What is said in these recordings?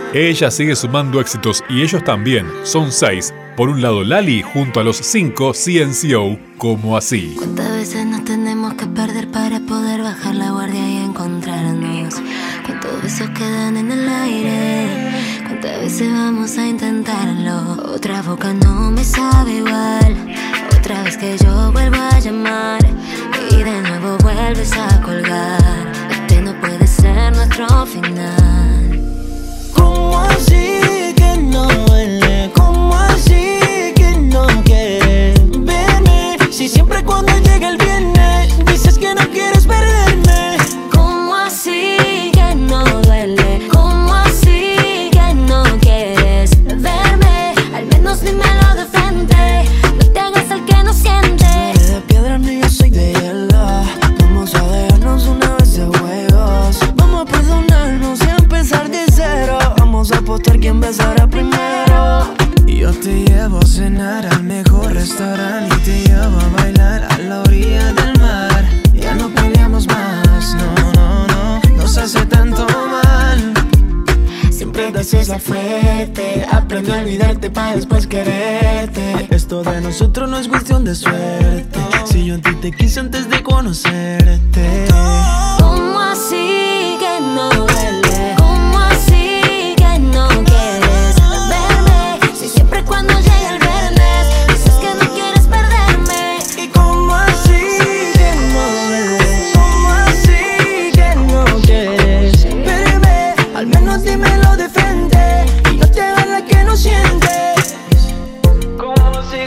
Ella sigue sumando éxitos y ellos también. Son 6. Por un lado Lali junto a los 5 CNCO, Como Así. ¿Cuántas veces nos tenemos que perder para poder bajar la guardia y encontrarnos? ¿Cuántos besos quedan en el aire? ¿Cuántas veces vamos a intentarlo? Otra boca no me sabe igual. Otra vez que yo vuelvo a llamar y de nuevo vuelves a colgar. Este no puede ser nuestro final. ¿Cómo así que no duele? ¿Cómo así que no quieres verme? Si siempre cuando llega el viernes dices que no quieres perderme. ¿Cómo así que no duele? ¿Cómo así que no quieres verme? Al menos dímelo de frente, no te hagas el que no siente. Tú eres de piedra, ni yo soy de hielo. Vamos a dejarnos una vez de juegos. Vamos a perdonarnos y a empezar de cero. Vamos a apostar quién besará primero. Y yo te llevo a cenar al mejor restaurante y te llevo a bailar a la orilla del mar. Ya no peleamos más, no, no, no, nos hace tanto mal. Siempre te haces la fuerte, aprende a olvidarte para después quererte. Esto de nosotros no es cuestión de suerte. Si yo a ti te quise antes de conocerte. ¿Cómo así que no duele? ¿Cómo así que no quieres verme? Si siempre cuando llega el viernes dices que no quieres perderme. ¿Y cómo así que no duele? ¿Cómo así que no quieres verme? Al menos dímelo de frente y no te hagas la que no sientes. ¿Cómo así?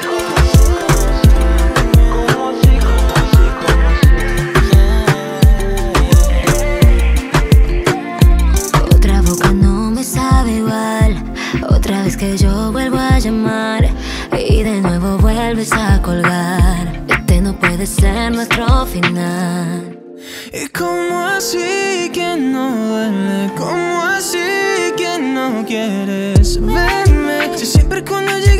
Otra boca no me sabe igual. Otra vez que yo vuelvo a llamar y de nuevo vuelves a colgar. Este no puede ser nuestro final. ¿Y cómo así que no duele? ¿Cómo así que no quieres verme? Si siempre cuando llega